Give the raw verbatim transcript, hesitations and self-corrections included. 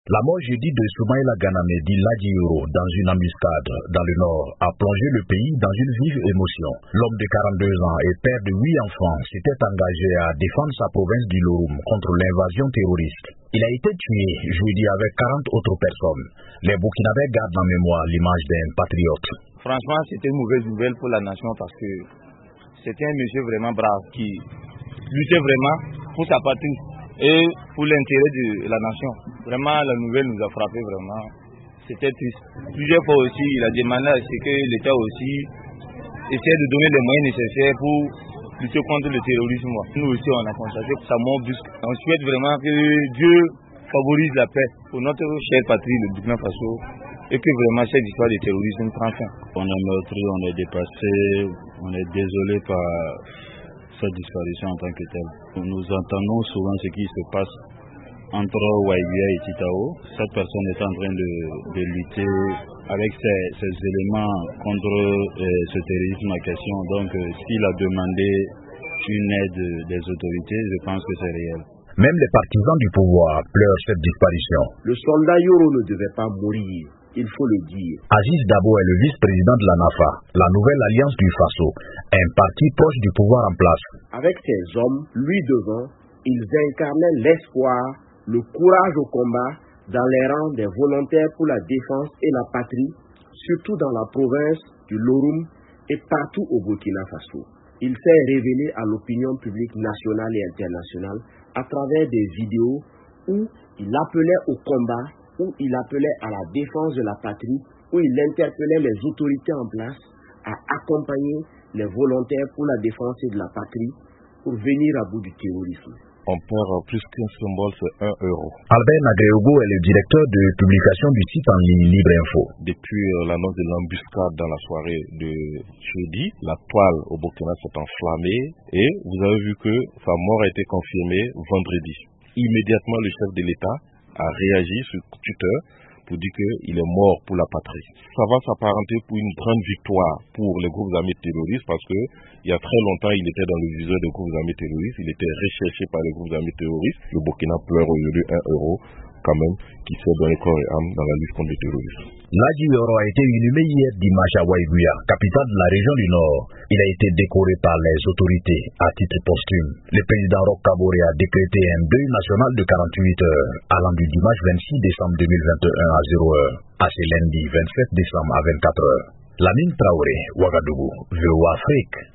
La mort jeudi de Soumaïla Ganame dit Ladji Yoro dans une embuscade dans le nord a plongé le pays dans une vive émotion. L'homme de quarante-deux ans et père de huit enfants s'était engagé à défendre sa province du Loroum contre l'invasion terroriste. Il a été tué jeudi avec quarante autres personnes. Les Burkinabés gardent en mémoire l'image d'un patriote. Franchement, c'était une mauvaise nouvelle pour la nation parce que c'était un monsieur vraiment brave qui luttait vraiment pour sa patrie et pour l'intérêt de la nation. Vraiment, la nouvelle nous a frappé vraiment. C'était triste. Plusieurs fois aussi, il a demandé à ce que l'État aussi essaie de donner les moyens nécessaires pour lutter contre le terrorisme. Nous aussi, on a constaté sa mort brusque. On souhaite vraiment que Dieu favorise la paix pour notre chère patrie, le Burkina Faso, et que vraiment cette histoire de terrorisme prend fin. On est meurtri, on est dépassé, on est désolé par cette disparition en tant que telle. Nous entendons souvent ce qui se passe entre Waïbia et Titao. Cette personne est en train de, de lutter avec ces, ces éléments contre euh, ce terrorisme en question. Donc euh, s'il a demandé une aide des autorités, je pense que c'est réel. Même les partisans du pouvoir pleurent cette disparition. Le soldat Yoro ne devait pas mourir, il faut le dire. Aziz Dabo est le vice-président de la NAFA, la nouvelle alliance du Faso, un parti proche du pouvoir en place. Avec ses hommes, lui devant, ils incarnaient l'espoir, le courage au combat dans les rangs des volontaires pour la défense et la patrie, surtout dans la province du Loroum et partout au Burkina Faso. Il s'est révélé à l'opinion publique nationale et internationale à travers des vidéos où il appelait au combat, où il appelait à la défense de la patrie, où il interpellait les autorités en place à accompagner les volontaires pour la défense de la patrie pour venir à bout du terrorisme. On perd plus qu'un symbole, c'est un euro. Albert Nagreogo est le directeur de publication du site en ligne Libre Info. Depuis euh, l'annonce de l'embuscade dans la soirée de jeudi, la toile au Burkina s'est enflammée et vous avez vu que sa mort a été confirmée vendredi. Immédiatement, le chef de l'État a réagi sur Twitter pour dire qu'il est mort pour la patrie. Ça va s'apparenter pour une grande victoire pour les groupes armés terroristes parce que il y a très longtemps, il était dans le viseur des groupes armés terroristes, il était recherché par les groupes armés terroristes. Le Burkina pleure aujourd'hui un euro quand même qui s'est donné corps et âme dans la lutte contre le terrorisme. Ladji Yoro a été inhumé hier dimanche à Waïbia, capitale de la région du Nord. Il a été décoré par les autorités à titre posthume. Le président Roch Kaboré a décrété un deuil national de quarante-huit heures, allant du dimanche vingt-six décembre deux mille vingt et un à zéro heure à ce lundi vingt-sept décembre à vingt-quatre heures. Lamine Traoré, Ouagadougou, V O A Afrique.